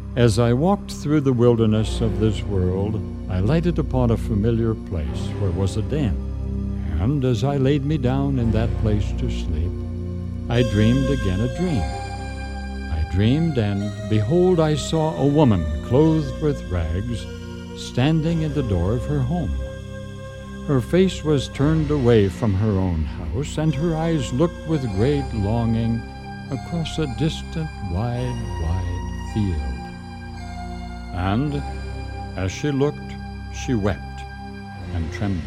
As I walked through the wilderness of this world, I lighted upon a familiar place where was a den. And as I laid me down in that place to sleep, I dreamed again a dream. I dreamed, and behold, I saw a woman clothed with rags, standing in the door of her home. Her face was turned away from her own house, and her eyes looked with great longing across a distant, wide field. And as she looked, she wept and trembled.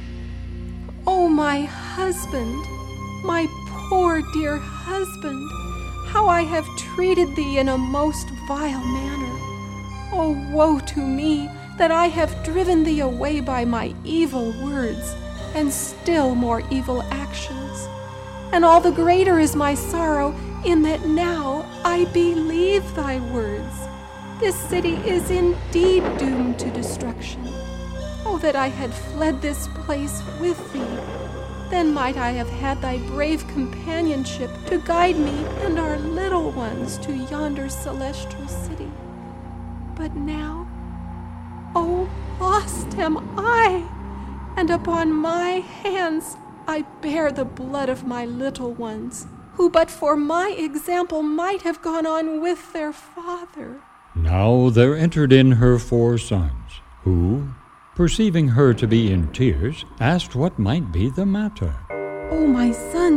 Oh, my husband, my poor dear husband, how I have treated thee in a most vile manner. Oh, woe to me, that I have driven thee away by my evil words, and still more evil actions. And all the greater is my sorrow, in that now I believe thy words. This city is indeed doomed to destruction. Oh, that I had fled this place with thee. Then might I have had thy brave companionship to guide me and our little ones to yonder celestial city. But now, oh, lost am I, and upon my hands I bear the blood of my little ones, who but for my example might have gone on with their father. Now there entered in her 4 sons, who, perceiving her to be in tears, asked what might be the matter. Oh, my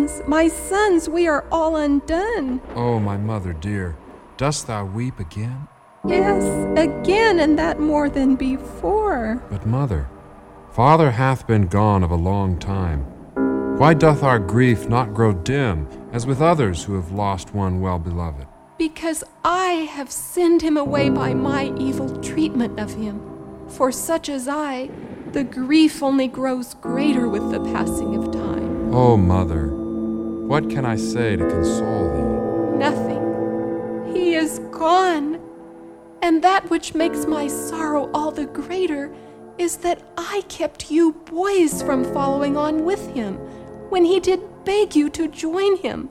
sons, we are all undone. Oh, my mother dear, dost thou weep again? Yes, again, and that more than before. But mother, father hath been gone of a long time. Why doth our grief not grow dim, as with others who have lost one well-beloved? Because I have sinned him away by my evil treatment of him. For such as I, the grief only grows greater with the passing of time. Oh, mother, what can I say to console thee? Nothing. He is gone. And that which makes my sorrow all the greater is that I kept you boys from following on with him when he did beg you to join him.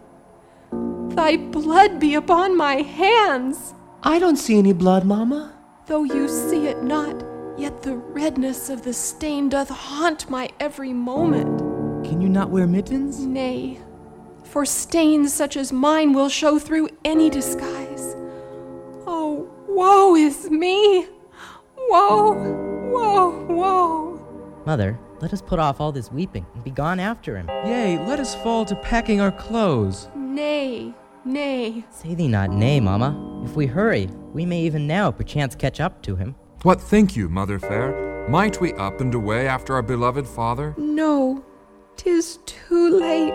Thy blood be upon my hands. I don't see any blood, Mama. Though you see it not, yet the redness of the stain doth haunt my every moment. Can you not wear mittens? Nay, for stains such as mine will show through any disguise. Oh, woe is me! Woe! Mother, let us put off all this weeping and be gone after him. Yea, let us fall to packing our clothes. Nay. Say thee not nay, Mamma. If we hurry, we may even now perchance catch up to him. What think you, mother fair? Might we up and away after our beloved father? No, 'tis too late.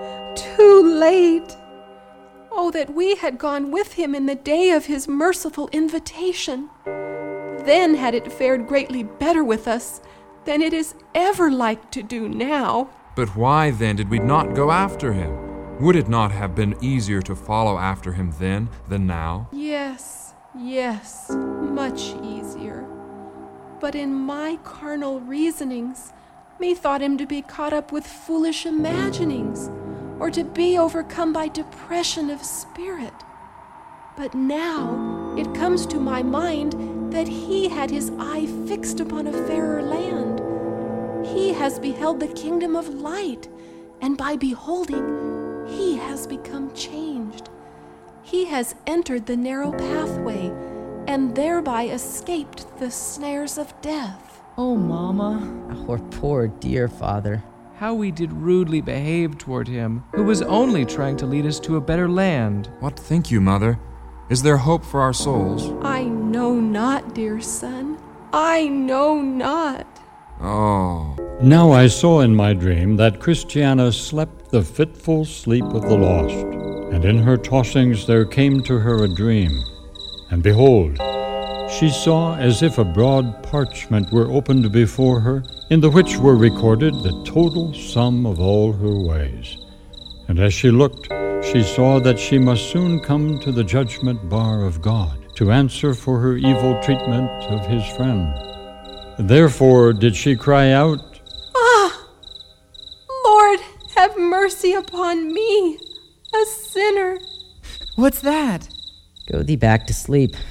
Oh, that we had gone with him in the day of his merciful invitation. Then had it fared greatly better with us than it is ever like to do now. But why then did we not go after him? Would it not have been easier to follow after him then than now? Yes, much easier. But in my carnal reasonings, methought him to be caught up with foolish imaginings, or to be overcome by depression of spirit. But now it comes to my mind that he had his eye fixed upon a fairer land. He has beheld the kingdom of light, and by beholding, he has become changed. He has entered the narrow pathway, and thereby escaped the snares of death. Oh, Mama, Our poor dear father. how we did rudely behave toward him, who was only trying to lead us to a better land. What think you, mother? Is there hope for our souls? I know not, dear son. I know not. Oh. Now I saw in my dream that Christiana slept the fitful sleep of the lost, and in her tossings there came to her a dream. And behold, she saw as if a broad parchment were opened before her, in the which were recorded the total sum of all her ways. And as she looked, she saw that she must soon come to the judgment bar of God, to answer for her evil treatment of his friend. Therefore did she cry out, Ah! Lord, have mercy upon me, a sinner. What's that? Go thee back to sleep.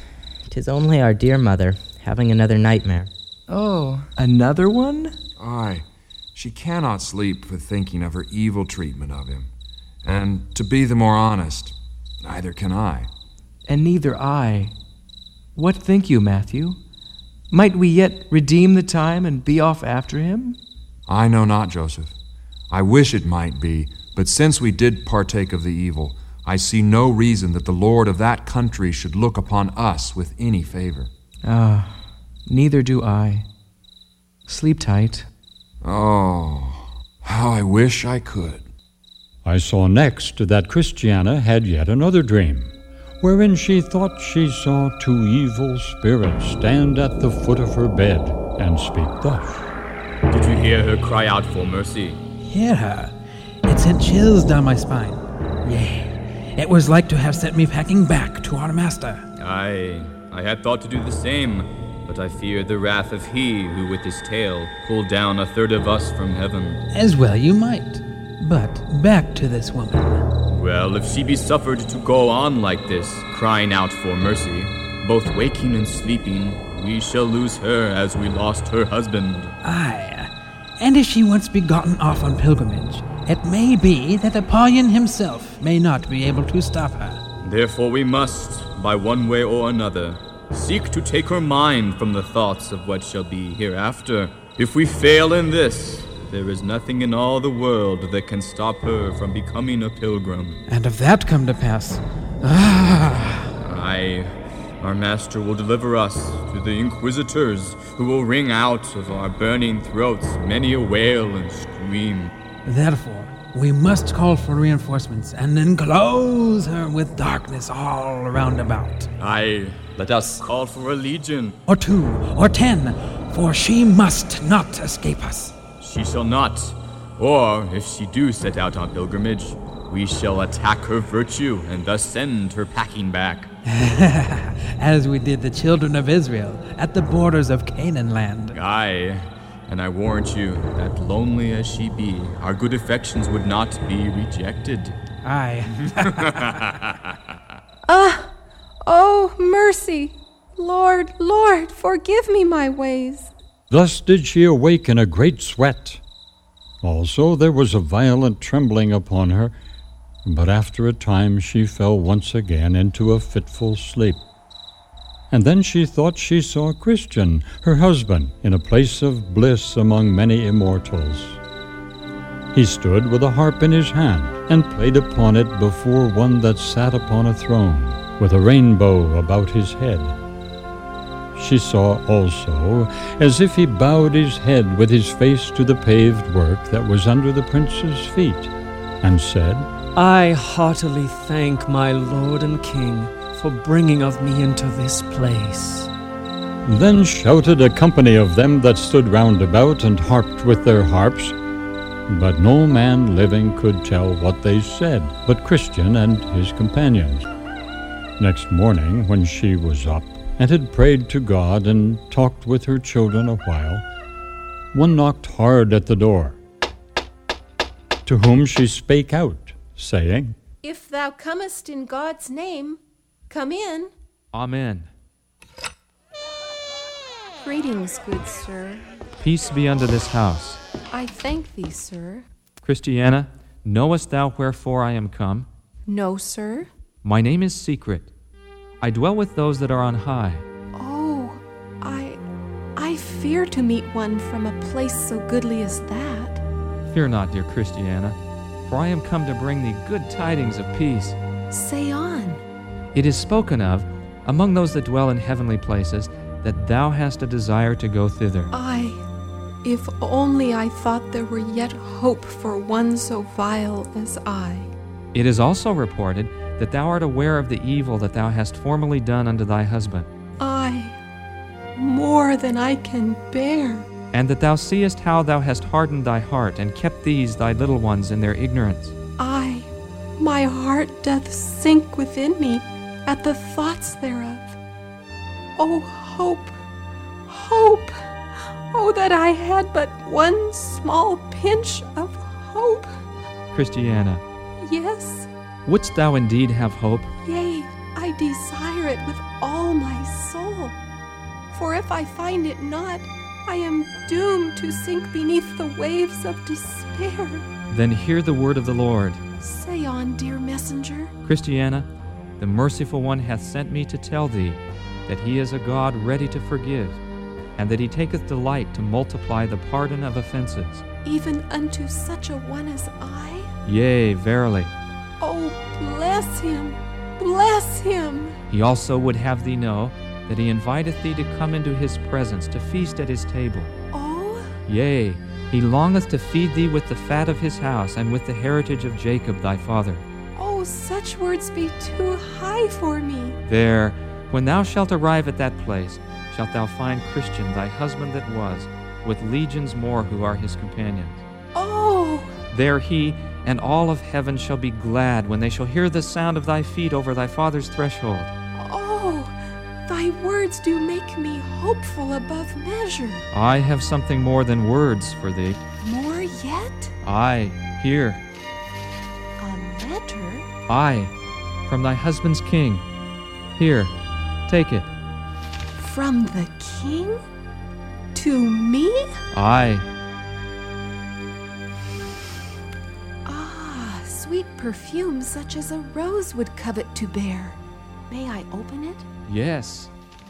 'Tis only our dear mother, having another nightmare. Oh, another one? Aye, she cannot sleep for thinking of her evil treatment of him. And to be the more honest, neither can I. And neither I. What think you, Matthew? Might we yet redeem the time and be off after him? I know not, Joseph. I wish it might be, but since we did partake of the evil, I see no reason that the Lord of that country should look upon us with any favor. Ah, neither do I. Sleep tight. Oh, how I wish I could. I saw next that Christiana had yet another dream, wherein she thought she saw two evil spirits stand at the foot of her bed and speak thus. Did you hear her cry out for mercy? Hear her? It sent chills down my spine. Yea, it was like to have set me packing back to our master. Aye, I had thought to do the same, but I feared the wrath of he who with his tail pulled down a third of us from heaven. As well you might. But back to this woman. Well, if she be suffered to go on like this, crying out for mercy, both waking and sleeping, we shall lose her as we lost her husband. Aye, and if she once be gotten off on pilgrimage, it may be that Apollyon himself may not be able to stop her. Therefore we must, by one way or another, seek to take her mind from the thoughts of what shall be hereafter. If we fail in this, there is nothing in all the world that can stop her from becoming a pilgrim. And if that come to pass, Aye, our master will deliver us to the inquisitors, who will wring out of our burning throats many a wail and scream. Therefore, we must call for reinforcements and enclose her with darkness all round about. Aye, let us call for a legion. Or 2, or 10, for she must not escape us. She shall not. Or, if she do set out on pilgrimage, we shall attack her virtue and thus send her packing back. As we did the children of Israel at the borders of Canaan land. Aye, and I warrant you that lonely as she be, our good affections would not be rejected. Aye. Oh, mercy! Lord, Lord, forgive me my ways. Thus did she awake in a great sweat. Also there was a violent trembling upon her, but after a time she fell once again into a fitful sleep. And then she thought she saw Christian, her husband, in a place of bliss among many immortals. He stood with a harp in his hand, and played upon it before one that sat upon a throne, with a rainbow about his head. She saw also, as if he bowed his head with his face to the paved work that was under the prince's feet, and said, I heartily thank my Lord and King for bringing of me into this place. Then shouted a company of them that stood round about and harped with their harps, but no man living could tell what they said, but Christian and his companions. Next morning, when she was up, and had prayed to God and talked with her children a while, one knocked hard at the door, to whom she spake out, saying, If thou comest in God's name, come in. Amen. Greetings, good sir. Peace be unto this house. I thank thee, sir. Christiana, knowest thou wherefore I am come? No, sir. My name is Secret. I dwell with those that are on high. Oh, I fear to meet one from a place so goodly as that. Fear not, dear Christiana, for I am come to bring thee good tidings of peace. Say on. It is spoken of, among those that dwell in heavenly places, that thou hast a desire to go thither. If only I thought there were yet hope for one so vile as I. It is also reported that thou art aware of the evil that thou hast formerly done unto thy husband, more than I can bear. and that thou seest how thou hast hardened thy heart, and kept these thy little ones in their ignorance. My heart doth sink within me at the thoughts thereof. Oh, hope, hope! Oh, that I had but one small pinch of hope. Christiana, Yes, wouldst thou indeed have hope? yea, I desire it with all my soul. For if I find it not, I am doomed to sink beneath the waves of despair. Then hear the word of the Lord. Say on, dear messenger. Christiana, the merciful one hath sent me to tell thee that he is a God ready to forgive, and that he taketh delight to multiply the pardon of offenses. Even unto such a one as I? Yea, verily. Oh, bless him, bless him. He also would have thee know that he inviteth thee to come into his presence to feast at his table. Oh? Yea, he longeth to feed thee with the fat of his house and with the heritage of Jacob thy father. Oh, such words be too high for me. There, when thou shalt arrive at that place, shalt thou find Christian thy husband that was, with legions more who are his companions. Oh! There he and all of heaven shall be glad when they shall hear the sound of thy feet over thy father's threshold. Oh, thy words do make me hopeful above measure. I have something more than words for thee. More yet? Aye, here. A letter? Aye, from thy husband's king. Here, take it. From the king? To me? Aye. Ah, sweet perfume such as a rose would covet to bear. May I open it? Yes.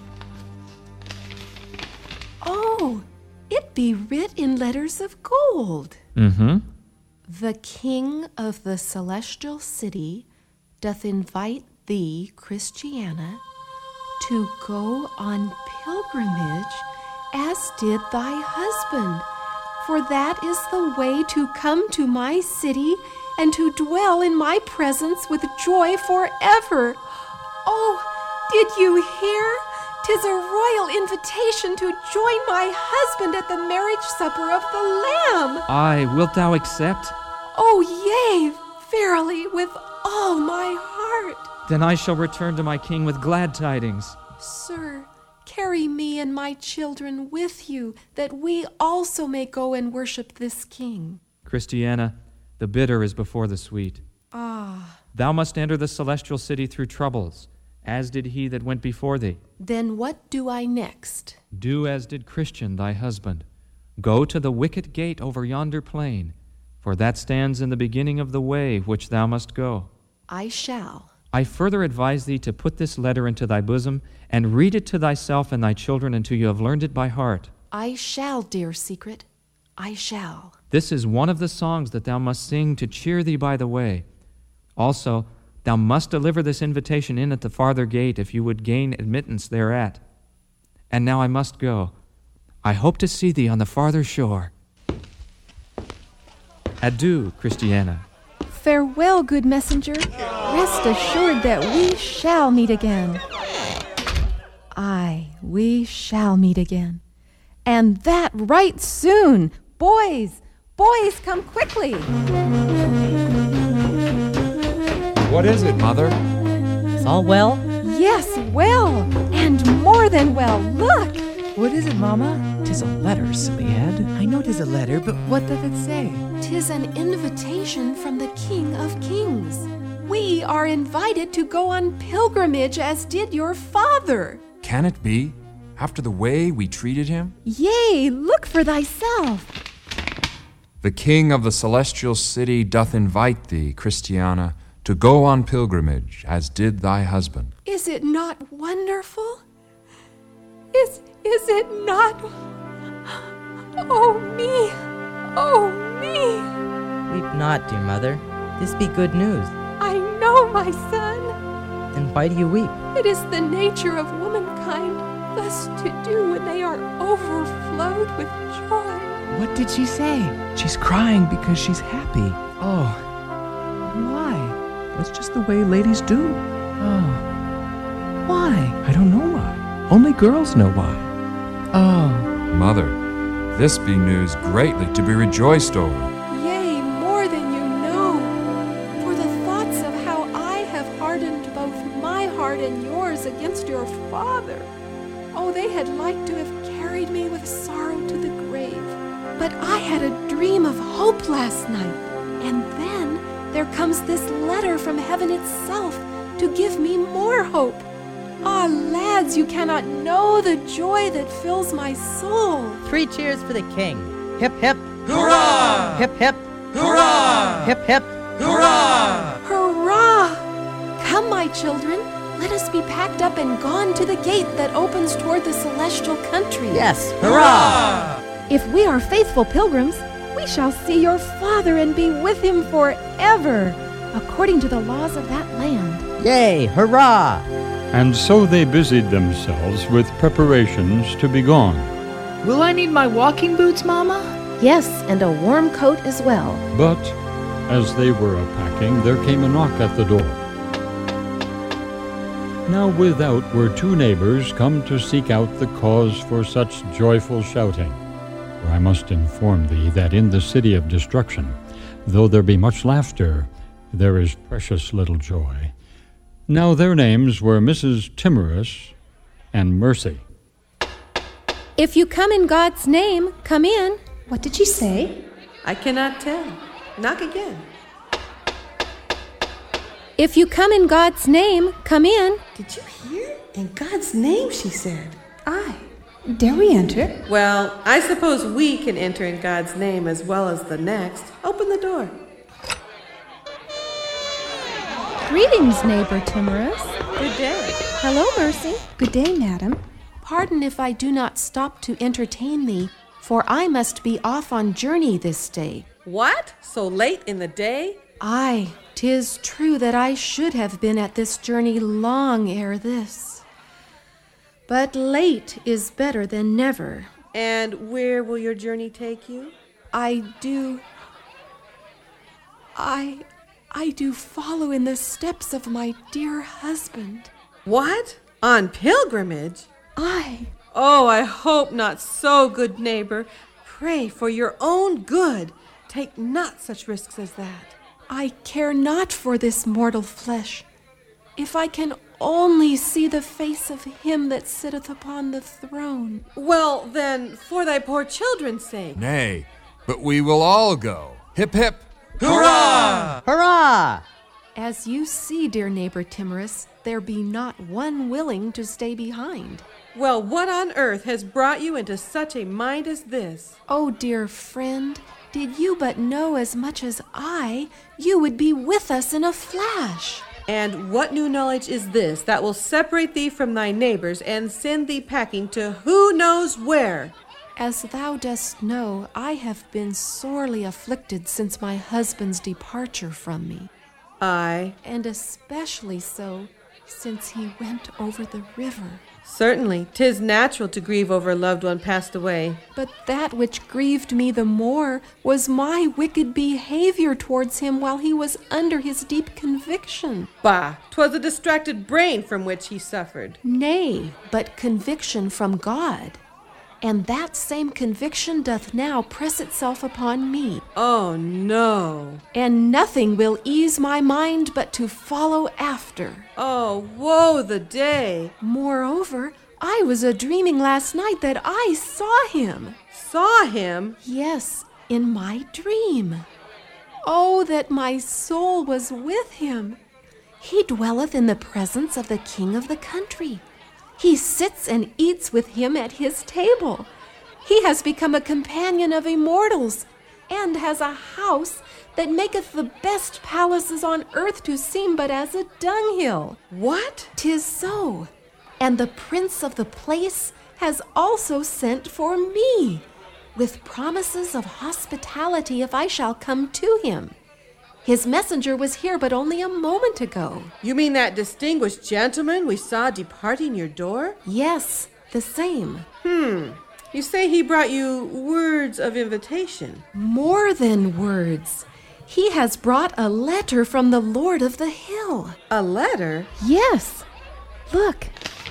Oh, it be writ in letters of gold. Mm-hmm. The king of the celestial city doth invite thee, Christiana, to go on pilgrimage as did thy husband, for that is the way to come to my city and to dwell in my presence with joy forever. Oh, did you hear? 'Tis a royal invitation to join my husband at the marriage supper of the Lamb. Aye, wilt thou accept? Oh, yea, verily, with all my heart. Then I shall return to my king with glad tidings. Sir, carry me and my children with you, that we also may go and worship this king. Christiana, the bitter is before the sweet. Ah. Thou must enter the celestial city through troubles, as did he that went before thee. Then what do I next? Do as did Christian thy husband. Go to the wicket gate over yonder plain, for that stands in the beginning of the way which thou must go. I shall. I further advise thee to put this letter into thy bosom, and read it to thyself and thy children until you have learned it by heart. I shall, dear secret. I shall. This is one of the songs that thou must sing to cheer thee by the way. Also, thou must deliver this invitation in at the farther gate if you would gain admittance thereat. And now I must go. I hope to see thee on the farther shore. Adieu, Christiana. Farewell, good messenger. Rest assured that we shall meet again. Aye, we shall meet again. And that right soon. Boys, come quickly. What is it, Mother? Is all well? Yes, well, and more than well. Look. What is it, Mama? 'Tis a letter, silly head. I know 'tis a letter, but what doth it say? 'Tis an invitation from the King of Kings. We are invited to go on pilgrimage as did your father. Can it be? After the way we treated him? Yea, look for thyself. The King of the celestial city doth invite thee, Christiana, to go on pilgrimage as did thy husband. Is it not wonderful? Is it not? Oh me! Oh me! Weep not, dear mother. This be good news. I know, my son. Then why do you weep? It is the nature of womankind thus to do when they are overflowed with joy. What did she say? She's crying because she's happy. Oh. Why? That's just the way ladies do. Oh. Why? I don't know why. Only girls know why. Oh. Mother, this be news greatly to be rejoiced over. Yea, more than you know. For the thoughts of how I have hardened both my heart and yours against your father. Oh, they had liked to have carried me with sorrow to the grave. But I had a dream of hope last night. And then there comes this letter from heaven itself to give me more hope. Ah, lads, you cannot know the joy that fills my soul. 3 cheers for the king. Hip, hip. Hurrah! Hip, hip. Hurrah! Hip, hip. Hurrah! Hurrah! Come, my children, let us be packed up and gone to the gate that opens toward the celestial country. Yes, Hurrah! If we are faithful pilgrims, we shall see your father and be with him forever, according to the laws of that land. Yay, hurrah! And so they busied themselves with preparations to be gone. Will I need my walking boots, Mama? Yes, and a warm coat as well. But as they were a-packing, there came a knock at the door. Now without were 2 neighbors come to seek out the cause for such joyful shouting. For I must inform thee that in the city of destruction, though there be much laughter, there is precious little joy. Now their names were Mrs. Timorous and Mercy. If you come in God's name, come in. What did she say? I cannot tell. Knock again. If you come in God's name, come in. Did you hear? In God's name, she said. Aye. Dare we enter? Well, I suppose we can enter in God's name as well as the next. Open the door. Greetings, neighbor Timorous. Good day. Hello, Mercy. Good day, madam. Pardon if I do not stop to entertain thee, for I must be off on journey this day. What? So late in the day? Aye, 'tis true that I should have been at this journey long ere this. But late is better than never. And where will your journey take you? I do follow in the steps of my dear husband. What? On pilgrimage? Aye. Oh, I hope not so, good neighbor. Pray for your own good. Take not such risks as that. I care not for this mortal flesh. If I can only see the face of him that sitteth upon the throne. Well, then, for thy poor children's sake. Nay, but we will all go. Hip, hip. Hurrah! Hurrah! As you see, dear neighbor Timorous, there be not one willing to stay behind. Well, what on earth has brought you into such a mind as this? Oh, dear friend, did you but know as much as I, you would be with us in a flash. And what new knowledge is this that will separate thee from thy neighbors and send thee packing to who knows where? As thou dost know, I have been sorely afflicted since my husband's departure from me. Aye. And especially so since he went over the river. Certainly, 'tis natural to grieve over a loved one passed away. But that which grieved me the more was my wicked behavior towards him while he was under his deep conviction. Bah, 'twas a distracted brain from which he suffered. Nay, but conviction from God. And that same conviction doth now press itself upon me. Oh, no. And nothing will ease my mind but to follow after. Oh, woe the day. Moreover, I was a-dreaming last night that I saw him. Saw him? Yes, in my dream. Oh, that my soul was with him. He dwelleth in the presence of the king of the country. He sits and eats with him at his table. He has become a companion of immortals, and has a house that maketh the best palaces on earth to seem but as a dunghill. What? 'Tis so. And the prince of the place has also sent for me, with promises of hospitality if I shall come to him. His messenger was here but only a moment ago. You mean that distinguished gentleman we saw departing your door? Yes, the same. You say he brought you words of invitation. More than words. He has brought a letter from the Lord of the Hill. A letter? Yes. Look.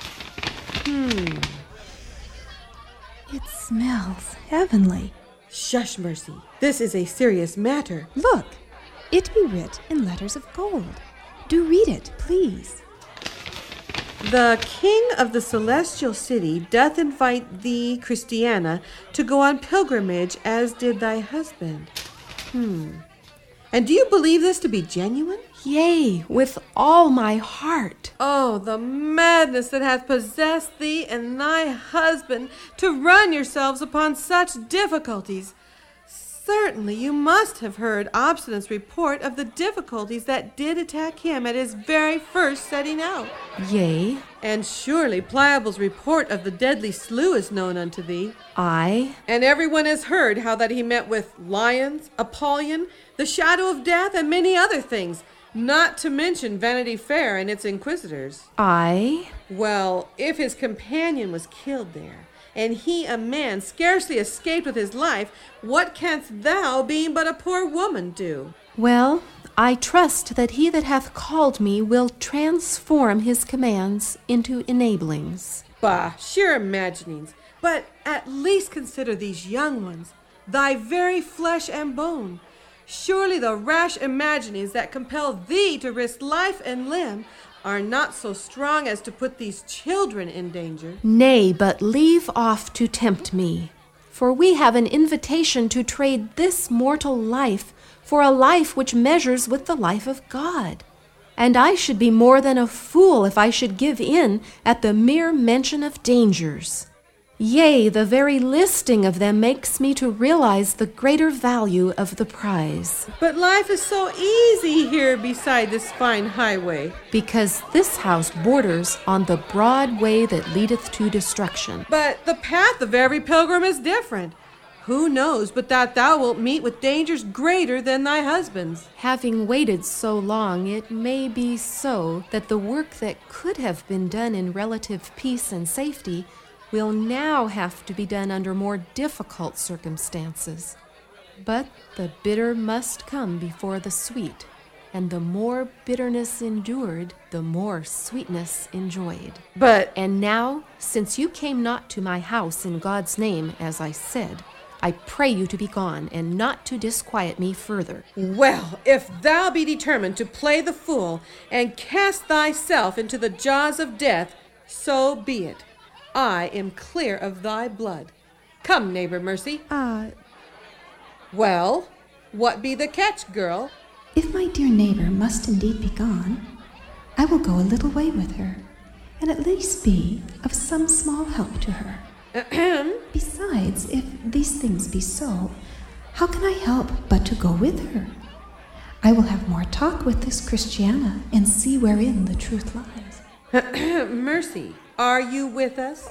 It smells heavenly. Shush, Mercy. This is a serious matter. Look. It be writ in letters of gold. Do read it, please. The king of the celestial city doth invite thee, Christiana, to go on pilgrimage as did thy husband. And do you believe this to be genuine? Yea, with all my heart. Oh, the madness that hath possessed thee and thy husband to run yourselves upon such difficulties. Certainly you must have heard Obstinance's report of the difficulties that did attack him at his very first setting out. Yea. And surely Pliable's report of the deadly slough is known unto thee. Aye. And everyone has heard how that he met with lions, Apollyon, the shadow of death, and many other things, not to mention Vanity Fair and its inquisitors. Aye. Well, if his companion was killed there, and he, a man, scarcely escaped with his life, what canst thou, being but a poor woman, do? Well, I trust that he that hath called me will transform his commands into enablings. Bah, sheer imaginings. But at least consider these young ones, thy very flesh and bone. Surely the rash imaginings that compel thee to risk life and limb are not so strong as to put these children in danger. Nay, but leave off to tempt me, for we have an invitation to trade this mortal life for a life which measures with the life of God. And I should be more than a fool if I should give in at the mere mention of dangers. Yea, the very listing of them makes me to realize the greater value of the prize. But life is so easy here beside this fine highway. Because this house borders on the broad way that leadeth to destruction. But the path of every pilgrim is different. Who knows but that thou wilt meet with dangers greater than thy husband's? Having waited so long, it may be so that the work that could have been done in relative peace and safety will now have to be done under more difficult circumstances. But the bitter must come before the sweet, and the more bitterness endured, the more sweetness enjoyed. And now, since you came not to my house in God's name, as I said, I pray you to be gone, and not to disquiet me further. Well, if thou be determined to play the fool, and cast thyself into the jaws of death, so be it. I am clear of thy blood. Come, neighbor Mercy. Well, what be the catch, girl? If my dear neighbor must indeed be gone, I will go a little way with her, and at least be of some small help to her. Besides, if these things be so, how can I help but to go with her? I will have more talk with this Christiana and see wherein the truth lies. Mercy, are you with us?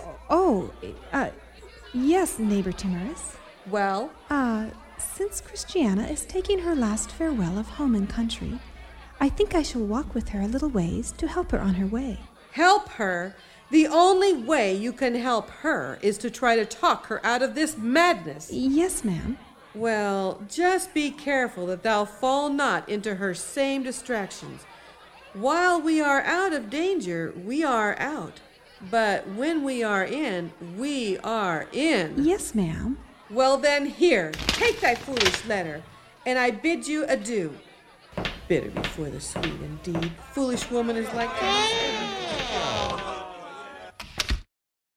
Yes, neighbor Timorous. Well? Since Christiana is taking her last farewell of home and country, I think I shall walk with her a little ways to help her on her way. Help her? The only way you can help her is to try to talk her out of this madness. Yes, ma'am. Well, just be careful that thou fall not into her same distractions. While we are out of danger, we are out. But when we are in, we are in. Yes, ma'am. Well then, here, take thy foolish letter, and I bid you adieu. Bitter before the sweet, indeed. Foolish woman is like that.